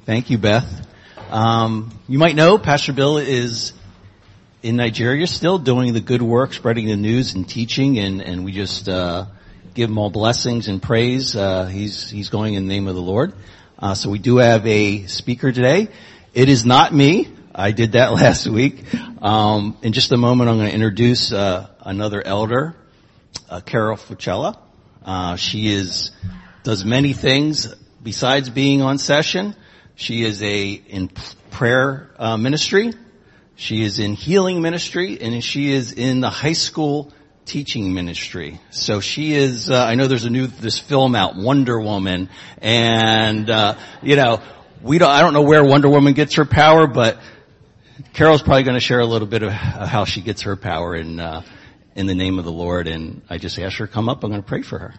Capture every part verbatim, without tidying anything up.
Thank you, Beth. Um, you might know Pastor Bill is in Nigeria still doing the good work, spreading the news and teaching, and, and we just uh, give him all blessings and praise. Uh, he's he's going in the name of the Lord. Uh, so we do have a speaker today. It is not me. I did that last week. Um, in just a moment, I'm going to introduce uh, another elder, uh, Carol Fucella. Uh, she is does many things besides being on session. She is a in prayer uh, ministry. She is in healing ministry, and she is in the high school teaching ministry. So she is. Uh, I know there's a new this film out, Wonder Woman, and uh, you know we don't. I don't know where Wonder Woman gets her power, but Carol's probably going to share a little bit of how she gets her power in uh, in the name of the Lord. And I just asked her to come up. I'm going to pray for her.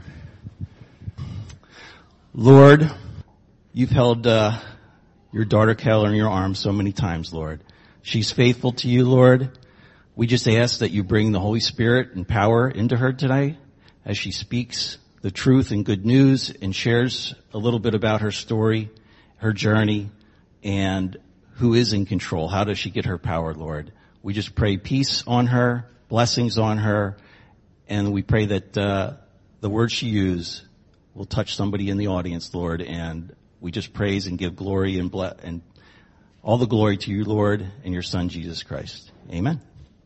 Lord, you've held uh, your daughter Carol in your arms so many times, Lord. She's faithful to you, Lord. We just ask that you bring the Holy Spirit and power into her today as she speaks the truth and good news and shares a little bit about her story, her journey, and who is in control. How does she get her power, Lord? We just pray peace on her, blessings on her, and we pray that uh, the words she uses will touch somebody in the audience, Lord, and we just praise and give glory and bless and all the glory to you, Lord, and your Son, Jesus Christ. Amen.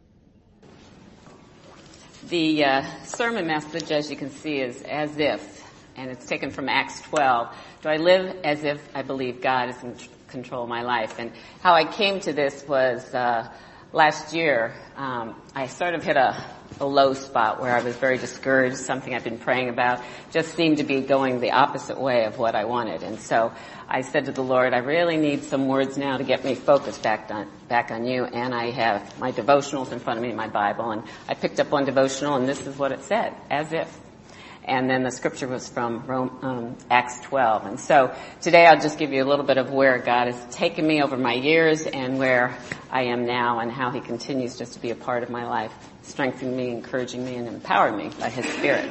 The uh, sermon message, as you can see, is as if, and it's taken from Acts twelve. Do I live as if I believe God is in control of my life? And how I came to this was uh, last year. Um, I sort of hit a, a low spot where I was very discouraged. Something I've been praying about just seemed to be going the opposite way of what I wanted. And so I said to the Lord, I really need some words now to get me focused back on, back on you. And I have my devotionals in front of me, my Bible. And I picked up one devotional, and this is what it said, as if. And then the scripture was from Rome, um, Acts twelve. And so today I'll just give you a little bit of where God has taken me over my years and where I am now and how he continues just to be a part of my life, strengthening me, encouraging me, and empowering me by his Spirit.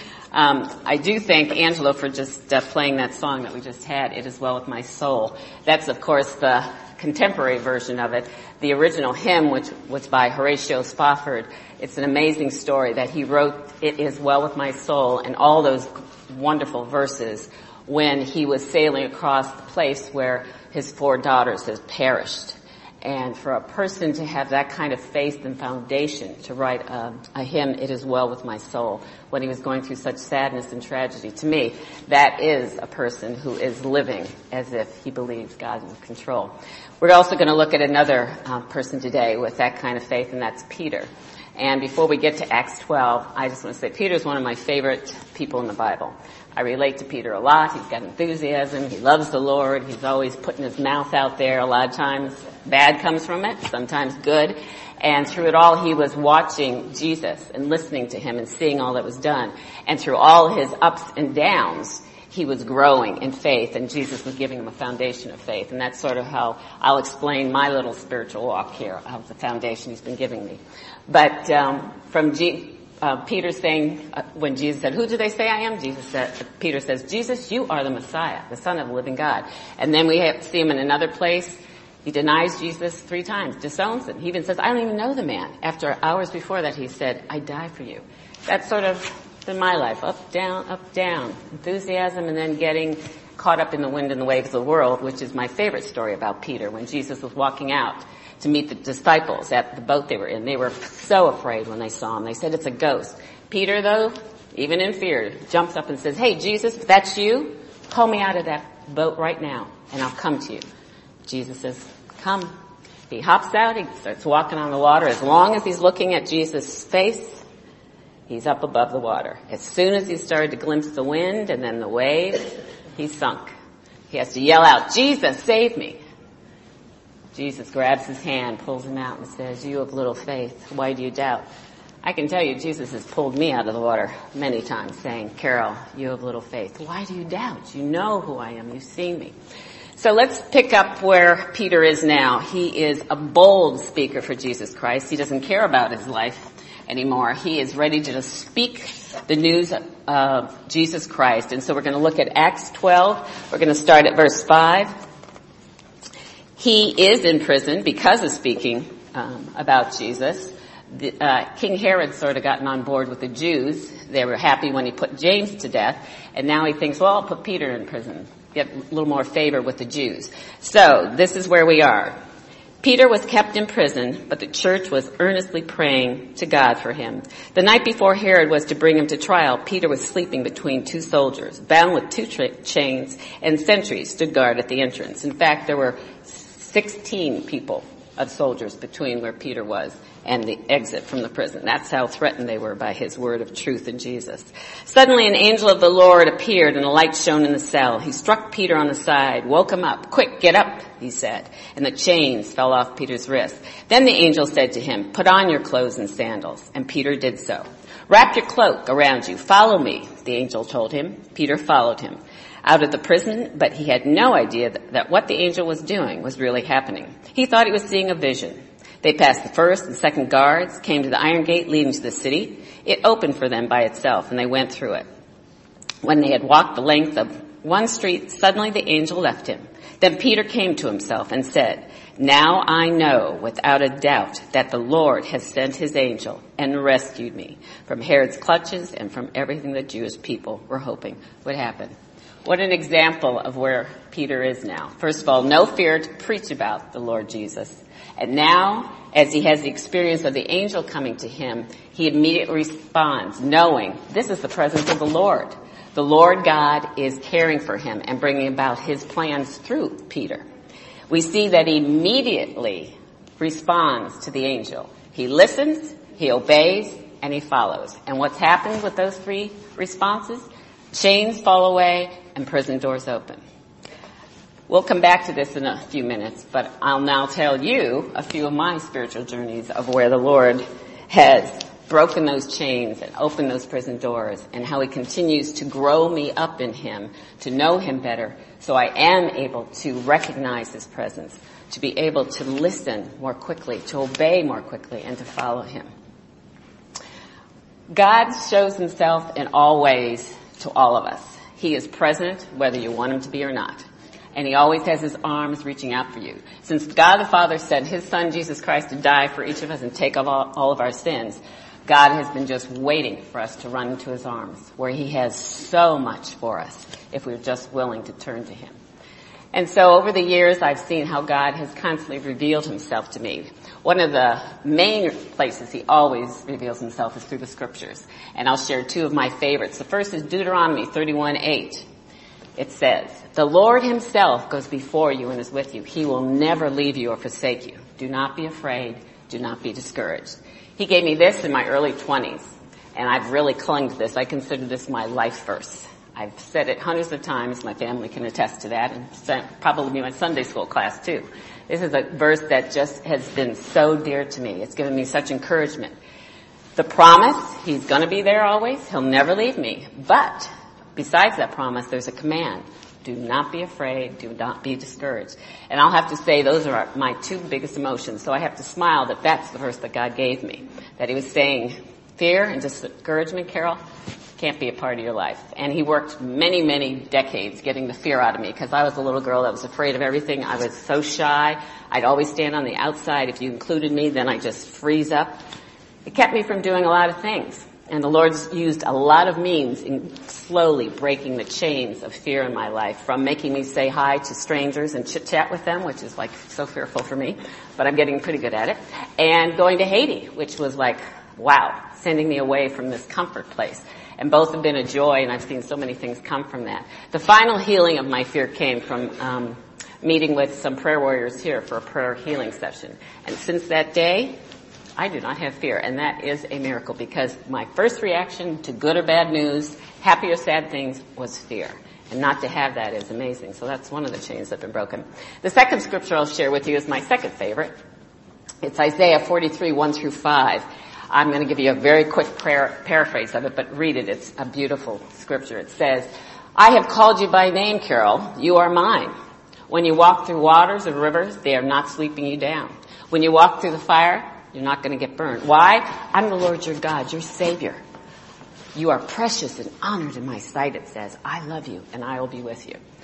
Um, I do thank Angelo for just uh, playing that song that we just had, It Is Well With My Soul. That's, of course, the contemporary version of it. The original hymn, which was by Horatio Spafford, it's an amazing story that he wrote It Is Well With My Soul and all those wonderful verses when he was sailing across the place where his four daughters had perished. And for a person to have that kind of faith and foundation to write a, a hymn, It Is Well With My Soul, when he was going through such sadness and tragedy, to me, that is a person who is living as if he believes God is in control. We're also going to look at another uh, person today with that kind of faith, and that's Peter. And before we get to Acts twelve, I just want to say Peter is one of my favorite people in the Bible. I relate to Peter a lot. He's got enthusiasm. He loves the Lord. He's always putting his mouth out there. A lot of times bad comes from it, sometimes good. And through it all, he was watching Jesus and listening to him and seeing all that was done. And through all his ups and downs, he was growing in faith, and Jesus was giving him a foundation of faith. And that's sort of how I'll explain my little spiritual walk here of the foundation he's been giving me. But um, from G- uh, Peter saying, uh, when Jesus said, who do they say I am? Jesus said, Peter says, Jesus, you are the Messiah, the Son of the living God. And then we have, see him in another place. He denies Jesus three times, disowns him. He even says, I don't even know the man. After hours before that, he said, I die for you. That's sort of been my life, up, down, up, down. Enthusiasm and then getting caught up in the wind and the waves of the world, which is my favorite story about Peter. When Jesus was walking out to meet the disciples at the boat they were in, they were so afraid when they saw him. They said, it's a ghost. Peter, though, even in fear, jumps up and says, hey, Jesus, if that's you, pull me out of that boat right now, and I'll come to you. Jesus says, come. He hops out. He starts walking on the water. As long as he's looking at Jesus' face, he's up above the water. As soon as he started to glimpse the wind and then the waves, he sunk. He has to yell out, Jesus, save me. Jesus grabs his hand, pulls him out, and says, you have little faith. Why do you doubt? I can tell you, Jesus has pulled me out of the water many times saying, Carol, you have little faith. Why do you doubt? You know who I am. You've seen me. So let's pick up where Peter is now. He is a bold speaker for Jesus Christ. He doesn't care about his life anymore. He is ready to just speak the news of Jesus Christ. And so we're going to look at Acts twelve. We're going to start at verse five. He is in prison because of speaking um, about Jesus. The, uh, King Herod sort of gotten on board with the Jews. They were happy when he put James to death, and now he thinks, well, I'll put Peter in prison, get a little more favor with the Jews. So this is where we are. Peter was kept in prison, but the church was earnestly praying to God for him. The night before Herod was to bring him to trial, Peter was sleeping between two soldiers, bound with two tra- chains, and sentries stood guard at the entrance. In fact, there were sixteen people of soldiers between where Peter was and the exit from the prison. That's how threatened they were by his word of truth in Jesus. Suddenly an angel of the Lord appeared and a light shone in the cell. He struck Peter on the side, woke him up. Quick, get up, he said. And the chains fell off Peter's wrists. Then the angel said to him, put on your clothes and sandals. And Peter did so. Wrap your cloak around you. Follow me, the angel told him. Peter followed him out of the prison, but he had no idea that, that what the angel was doing was really happening. He thought he was seeing a vision. They passed the first and second guards, came to the iron gate leading to the city. It opened for them by itself, and they went through it. When they had walked the length of one street, suddenly the angel left him. Then Peter came to himself and said, now I know without a doubt that the Lord has sent his angel and rescued me from Herod's clutches and from everything the Jewish people were hoping would happen. What an example of where Peter is now. First of all, no fear to preach about the Lord Jesus. And now, as he has the experience of the angel coming to him, he immediately responds, knowing this is the presence of the Lord. The Lord God is caring for him and bringing about his plans through Peter. We see that he immediately responds to the angel. He listens, he obeys, and he follows. And what's happened with those three responses? Chains fall away and prison doors open. We'll come back to this in a few minutes, but I'll now tell you a few of my spiritual journeys of where the Lord has broken those chains and opened those prison doors, and how he continues to grow me up in him, to know him better, so I am able to recognize his presence, to be able to listen more quickly, to obey more quickly, and to follow him. God shows himself in all ways to all of us. He is present whether you want him to be or not. And he always has his arms reaching out for you. Since God the Father sent his son Jesus Christ to die for each of us and take all, all of our sins, God has been just waiting for us to run into his arms, where he has so much for us if we're just willing to turn to him. And so over the years, I've seen how God has constantly revealed himself to me. One of the main places he always reveals himself is through the scriptures. And I'll share two of my favorites. The first is Deuteronomy thirty-one eight. It says, the Lord himself goes before you and is with you. He will never leave you or forsake you. Do not be afraid. Do not be discouraged. He gave me this in my early twenties, and I've really clung to this. I consider this my life verse. I've said it hundreds of times. My family can attest to that, and probably my Sunday school class too. This is a verse that just has been so dear to me. It's given me such encouragement. The promise, he's going to be there always. He'll never leave me. But besides that promise, there's a command. Do not be afraid. Do not be discouraged. And I'll have to say those are my two biggest emotions. So I have to smile that that's the verse that God gave me. That he was saying, fear and discouragement, Carol, can't be a part of your life. And he worked many, many decades getting the fear out of me, because I was a little girl that was afraid of everything. I was so shy. I'd always stand on the outside. If you included me, then I just freeze up. It kept me from doing a lot of things. And the Lord's used a lot of means in slowly breaking the chains of fear in my life, from making me say hi to strangers and chit-chat with them, which is like so fearful for me, but I'm getting pretty good at it, and going to Haiti, which was like, wow, sending me away from this comfort place. And both have been a joy, and I've seen so many things come from that. The final healing of my fear came from um meeting with some prayer warriors here for a prayer healing session. And since that day, I do not have fear, and that is a miracle, because my first reaction to good or bad news, happy or sad things, was fear. And not to have that is amazing. So that's one of the chains that have been broken. The second scripture I'll share with you is my second favorite. It's Isaiah forty-three, one through five. I'm going to give you a very quick prayer, paraphrase of it, but read it. It's a beautiful scripture. It says, I have called you by name, Carol. You are mine. When you walk through waters or rivers, they are not sweeping you down. When you walk through the fire, you're not going to get burned. Why? I'm the Lord your God, your Savior. You are precious and honored in my sight, it says. I love you, and I will be with you.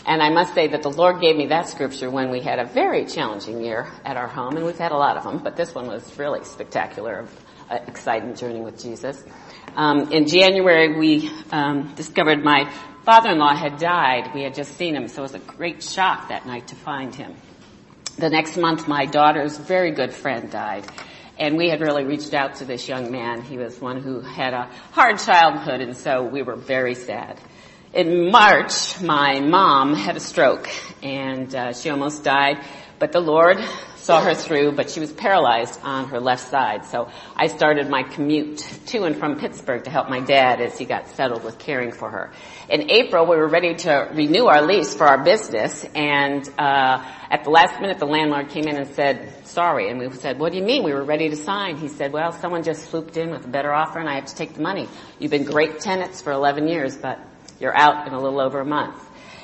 And I must say that the Lord gave me that scripture when we had a very challenging year at our home, and we've had a lot of them, but this one was really spectacular, uh, exciting journey with Jesus. Um, in January, we um, discovered my father-in-law had died. We had just seen him, so it was a great shock that night to find him. The next month, my daughter's very good friend died, and we had really reached out to this young man. He was one who had a hard childhood, and so we were very sad. In March, my mom had a stroke, and uh, she almost died, but the Lord saw her through, but she was paralyzed on her left side. So I started my commute to and from Pittsburgh to help my dad as he got settled with caring for her. In April, we were ready to renew our lease for our business, and uh at the last minute, the landlord came in and said, sorry. And we said, what do you mean? We were ready to sign. He said, well, someone just swooped in with a better offer, and I have to take the money. You've been great tenants for eleven years, but you're out in a little over a month.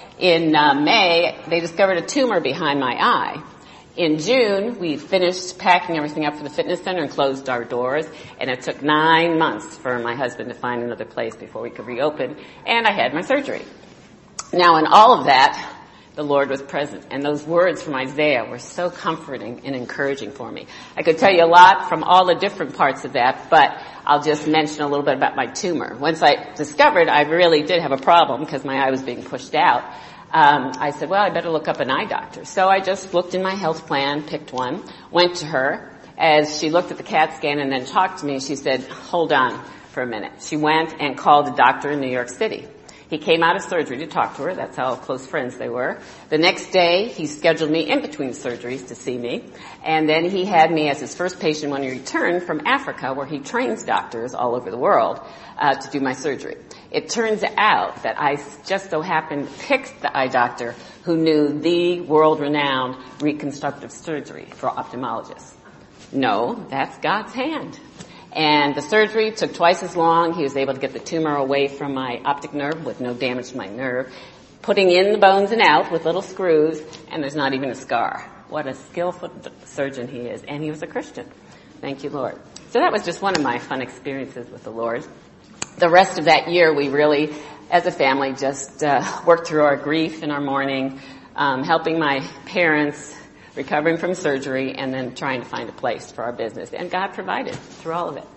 In uh, May, they discovered a tumor behind my eye. In June, we finished packing everything up for the fitness center and closed our doors, and it took nine months for my husband to find another place before we could reopen, and I had my surgery. Now, in all of that, the Lord was present, and those words from Isaiah were so comforting and encouraging for me. I could tell you a lot from all the different parts of that, but I'll just mention a little bit about my tumor. Once I discovered I really did have a problem because my eye was being pushed out, um, I said, well, I better look up an eye doctor. So I just looked in my health plan, picked one, went to her. As she looked at the CAT scan and then talked to me, she said, hold on for a minute. She went and called a doctor in New York City. He came out of surgery to talk to her. That's how close friends they were. The next day, he scheduled me in between surgeries to see me. And then he had me as his first patient when he returned from Africa, where he trains doctors all over the world uh, to do my surgery. It turns out that I just so happened picked the eye doctor who knew the world-renowned reconstructive surgery for ophthalmologists. No, that's God's hand. And the surgery took twice as long. He was able to get the tumor away from my optic nerve with no damage to my nerve, putting in the bones and out with little screws, and there's not even a scar. What a skillful surgeon he is. And he was a Christian. Thank you, Lord. So that was just one of my fun experiences with the Lord. The rest of that year, we really, as a family, just uh, worked through our grief and our mourning, um, helping my parents, recovering from surgery, and then trying to find a place for our business. And God provided through all of it.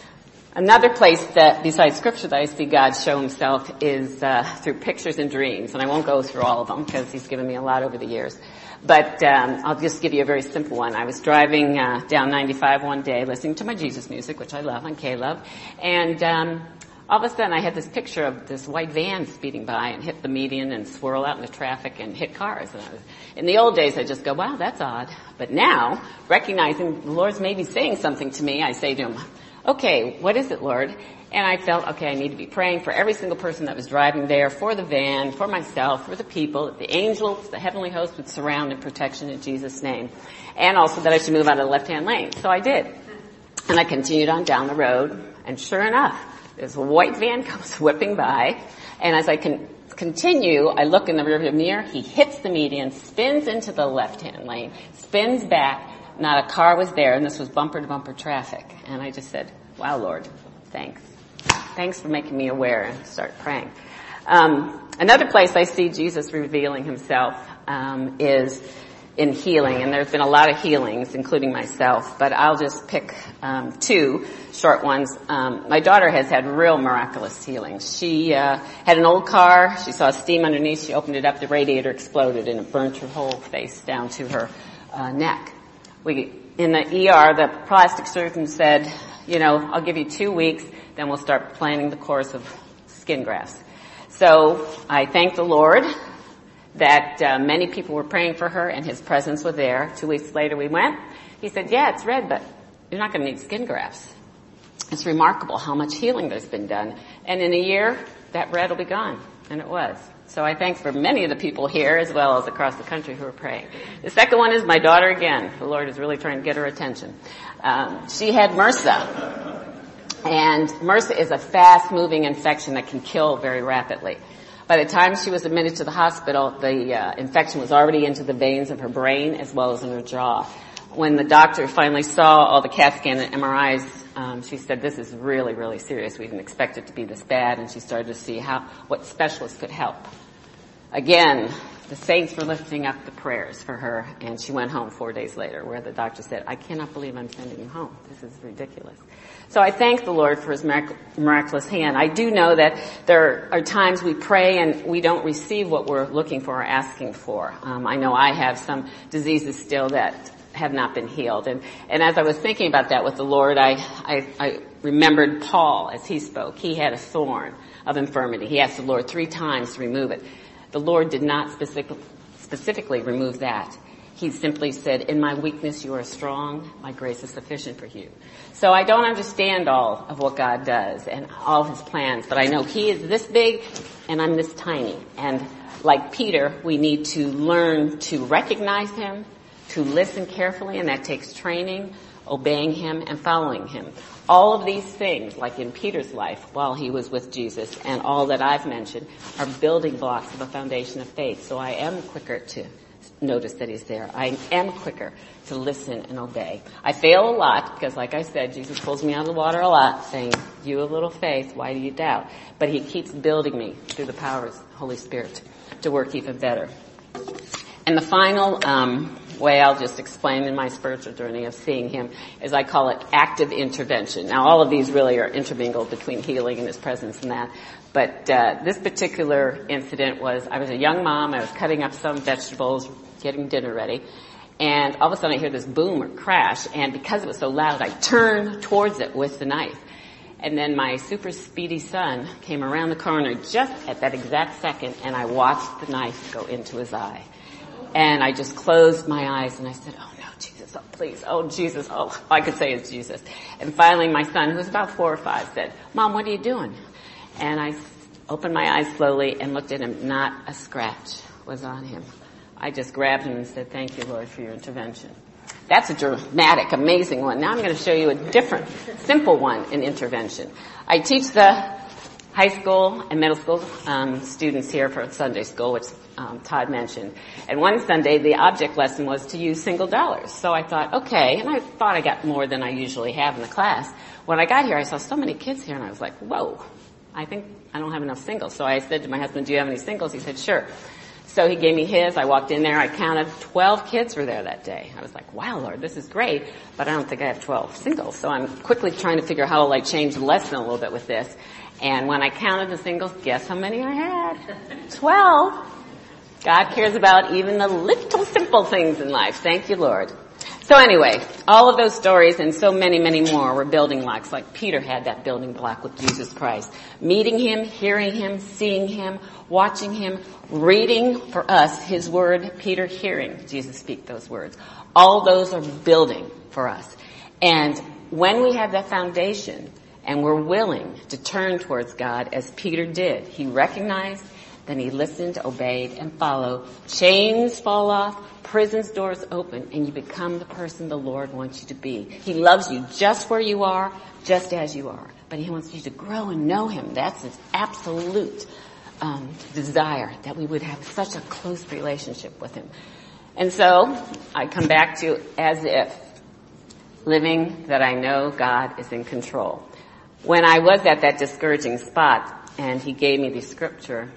Another place that, besides Scripture, that I see God show Himself is uh, through pictures and dreams. And I won't go through all of them because He's given me a lot over the years. But um, I'll just give you a very simple one. I was driving uh, down ninety-five one day, listening to my Jesus music, which I love on K-Love, and um, all of a sudden I had this picture of this white van speeding by and hit the median and swirl out into traffic and hit cars. And I was, in the old days, I just go, wow, that's odd. But now, recognizing the Lord's maybe saying something to me, I say to Him, okay, what is it, Lord? And I felt, okay, I need to be praying for every single person that was driving there, for the van, for myself, for the people, that the angels, the heavenly host would surround and protection in Jesus' name. And also that I should move out of the left-hand lane. So I did. And I continued on down the road, and sure enough, this white van comes whipping by, and as I can continue, I look in the rearview mirror, he hits the median, spins into the left-hand lane, spins back, not a car was there, and this was bumper-to-bumper traffic. And I just said, wow, Lord, thanks. Thanks for making me aware, and start praying. Um, another place I see Jesus revealing Himself um, is in healing, and there's been a lot of healings, including myself, but I'll just pick um, two short ones. Um, my daughter has had real miraculous healings. She uh, had an old car. She saw steam underneath. She opened it up. The radiator exploded, and it burnt her whole face down to her uh, neck. We in the E R, the plastic surgeon said, you know, I'll give you two weeks, then we'll start planning the course of skin grafts. So I thank the Lord that uh, many people were praying for her, and His presence was there. Two weeks later we went. He said, yeah, it's red, but you're not going to need skin grafts. It's remarkable how much healing there's been done. And in a year, that red will be gone. And it was. So I thank for many of the people here as well as across the country who are praying. The second one is my daughter again. The Lord is really trying to get her attention. Um, she had MRSA. And MRSA is a fast-moving infection that can kill very rapidly. By the time she was admitted to the hospital, the uh, infection was already into the veins of her brain as well as in her jaw. When the doctor finally saw all the CAT scan and M R Is, um, she said, this is really, really serious. We didn't expect it to be this bad. And she started to see how what specialists could help. again, the saints were lifting up the prayers for her, and she went home four days later, where the doctor said, I cannot believe I'm sending you home. This is ridiculous. So I thank the Lord for his mirac- miraculous hand. I do know that there are times we pray and we don't receive what we're looking for or asking for. Um, I know I have some diseases still that have not been healed. And, and as I was thinking about that with the Lord, I, I, I remembered Paul as he spoke. He had a thorn of infirmity. He asked the Lord three times to remove it. The Lord did not specific, specifically remove that. He simply said, in my weakness you are strong, my grace is sufficient for you. So I don't understand all of what God does and all his plans, but I know he is this big and I'm this tiny. And like Peter, we need to learn to recognize him, to listen carefully, and that takes training, obeying him, and following him. All of these things, like in Peter's life while he was with Jesus, and all that I've mentioned, are building blocks of a foundation of faith. So I am quicker to notice that he's there. I am quicker to listen and obey. I fail a lot because, like I said, Jesus pulls me out of the water a lot, saying, you of little faith, why do you doubt? But he keeps building me through the power of his Holy Spirit to work even better. And the final um way I'll just explain in my spiritual journey of seeing him is I call it active intervention. Now all of these really are intermingled between healing and his presence and that. But uh this particular incident was, I was a young mom, I was cutting up some vegetables, getting dinner ready, and all of a sudden I hear this boom or crash, and because it was so loud I turned towards it with the knife. And then my super speedy son came around the corner just at that exact second, and I watched the knife go into his eye. And I just closed my eyes and I said, oh no, Jesus, oh please, oh Jesus, oh, all I could say is Jesus. And finally my son, who was about four or five, said, Mom, what are you doing? And I opened my eyes slowly and looked at him. Not a scratch was on him. I just grabbed him and said, thank you, Lord, for your intervention. That's a dramatic, amazing one. Now I'm going to show you a different, simple one in intervention. I teach the high school and middle school um, students here for Sunday school, which um, Todd mentioned. And one Sunday, the object lesson was to use single dollars. So I thought, okay, and I thought I got more than I usually have in the class. When I got here, I saw so many kids here, and I was like, whoa, I think I don't have enough singles. So I said to my husband, do you have any singles? He said, sure. So he gave me his. I walked in there. I counted twelve kids were there that day. I was like, wow, Lord, this is great, but I don't think I have twelve singles. So I'm quickly trying to figure out how to like change the lesson a little bit with this. And when I counted the singles, guess how many I had? twelve. God cares about even the little simple things in life. Thank you, Lord. So anyway, all of those stories and so many, many more were building blocks, like Peter had that building block with Jesus Christ. Meeting him, hearing him, seeing him, watching him, reading for us his word, Peter hearing Jesus speak those words. All those are building for us. And when we have that foundation and we're willing to turn towards God as Peter did, he recognized, then he listened, obeyed, and followed. Chains fall off, prison's doors open, and you become the person the Lord wants you to be. He loves you just where you are, just as you are. But he wants you to grow and know him. That's his absolute um, desire, that we would have such a close relationship with him. And so I come back to as if, living that I know God is in control. When I was at that discouraging spot and he gave me the scripture,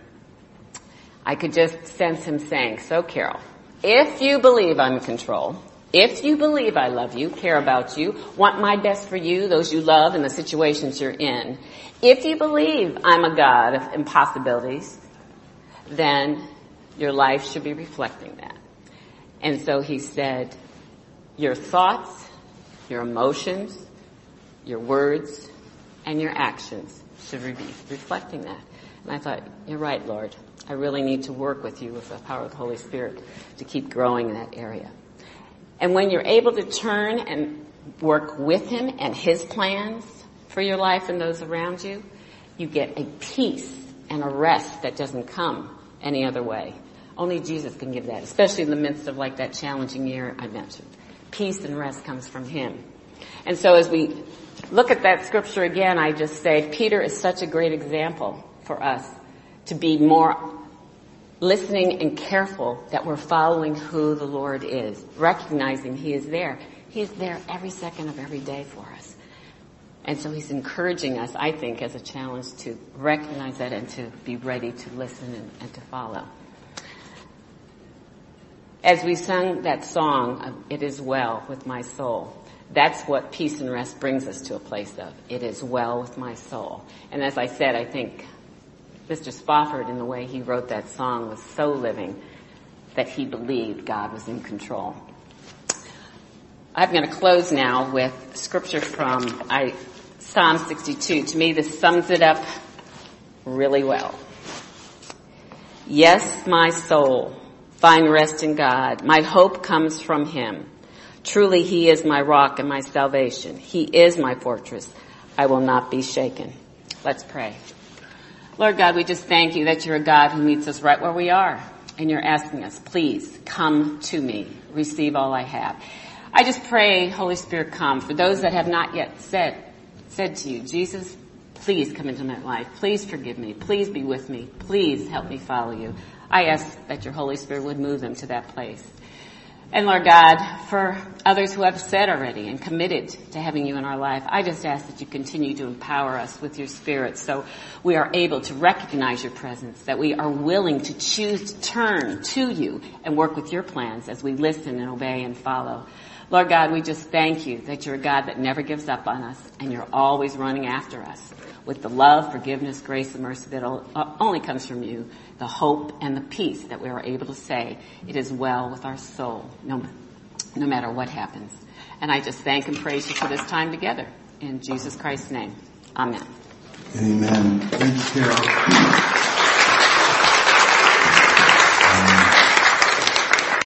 I could just sense him saying, so Carol, if you believe I'm in control, if you believe I love you, care about you, want my best for you, those you love and the situations you're in, if you believe I'm a God of impossibilities, then your life should be reflecting that. And so he said, your thoughts, your emotions, your words, and your actions should be reflecting that. And I thought, you're right, Lord. I really need to work with you with the power of the Holy Spirit to keep growing in that area. And when you're able to turn and work with him and his plans for your life and those around you, you get a peace and a rest that doesn't come any other way. Only Jesus can give that, especially in the midst of like that challenging year I mentioned. Peace and rest comes from him. And so as we look at that scripture again, I just say Peter is such a great example for us to be more listening and careful that we're following who the Lord is, recognizing he is there. He's there every second of every day for us. And so he's encouraging us, I think, as a challenge to recognize that and to be ready to listen and, and to follow. As we sung that song, It Is Well With My Soul, that's what peace and rest brings us to a place of. It is well with my soul. And as I said, I think Mister Spofford, in the way he wrote that song, was so living that he believed God was in control. I'm going to close now with scripture from I, Psalm sixty-two. To me, this sums it up really well. Yes, my soul, find rest in God. My hope comes from him. Truly, he is my rock and my salvation. He is my fortress. I will not be shaken. Let's pray. Lord God, we just thank you that you're a God who meets us right where we are. And you're asking us, please come to me. Receive all I have. I just pray, Holy Spirit, come. For those that have not yet said, said to you, Jesus, please come into my life. Please forgive me. Please be with me. Please help me follow you. I ask that your Holy Spirit would move them to that place. And Lord God, for others who have said already and committed to having you in our life, I just ask that you continue to empower us with your Spirit so we are able to recognize your presence, that we are willing to choose to turn to you and work with your plans as we listen and obey and follow. Lord God, we just thank you that you're a God that never gives up on us and you're always running after us with the love, forgiveness, grace, and mercy that only comes from you, the hope and the peace that we are able to say it is well with our soul, no, no matter what happens. And I just thank and praise you for this time together. In Jesus Christ's name, amen. Amen. Thanks, Carol.